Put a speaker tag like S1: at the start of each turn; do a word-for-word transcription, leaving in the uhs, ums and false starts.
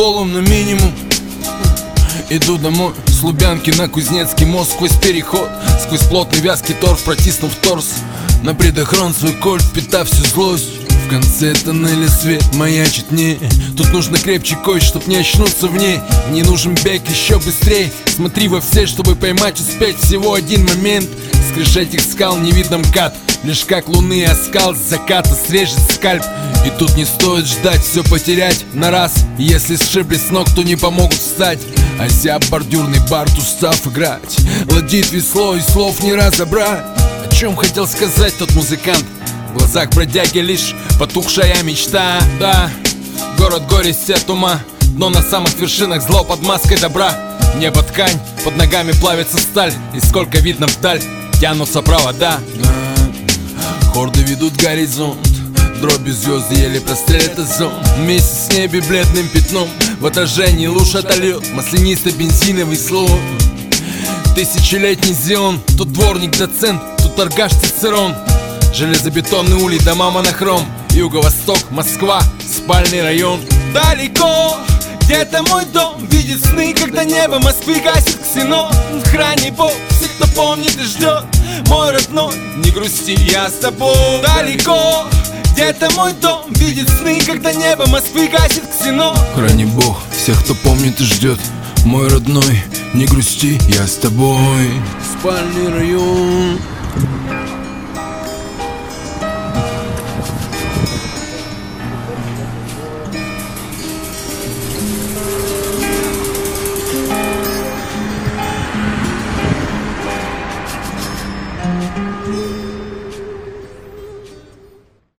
S1: волн на минимум. Иду домой с Лубянки на Кузнецкий мост, сквозь переход, сквозь плотный вязкий торф, протиснув торс на предохрон свой кольт, впитав всю злость. В конце тоннеля свет маячит мне. Тут нужно крепче кость, чтоб не очнуться в ней. Не нужен бег еще быстрей. Смотри во все, чтобы поймать, успеть всего один момент. Скрежь этих скал не видно МКАД, лишь как луны оскал с заката срежет скальп. И тут не стоит ждать, все потерять на раз. Если сшибли с ног, то не помогут встать. Озяб бордюрный бард, устав играть, ладит весло и слов не разобрать. О чем хотел сказать тот музыкант? В глазах бродяги лишь потухшая мечта. Да, город горе, сет ума, дно на самых вершинах, зло под маской добра. Небо ткань, под ногами плавится сталь, и сколько видно вдаль тянутся провода. Хорды ведут горизонт, дробью звезды еле прострелят озон. Месяц в небе бледным пятном, в отражении луж отольет маслянисто-бензиновый слой. Тысячелетний Зион, тут дворник доцент, тут торгаш Цицерон. Железобетонный улей, дома монохром, юго-восток, Москва, спальный район. Далеко, где-то мой дом видит сны, когда небо Москвы гасит ксенон. Храни Бог, все, кто помнит и ждет, мой родной, не грусти, я с тобой. Далеко, где-то мой дом видит сны, когда небо Москвы гасит ксенон. Храни Бог, всех, кто помнит и ждет, мой родной, не грусти, я с тобой. Спальный район.
S2: Thank you.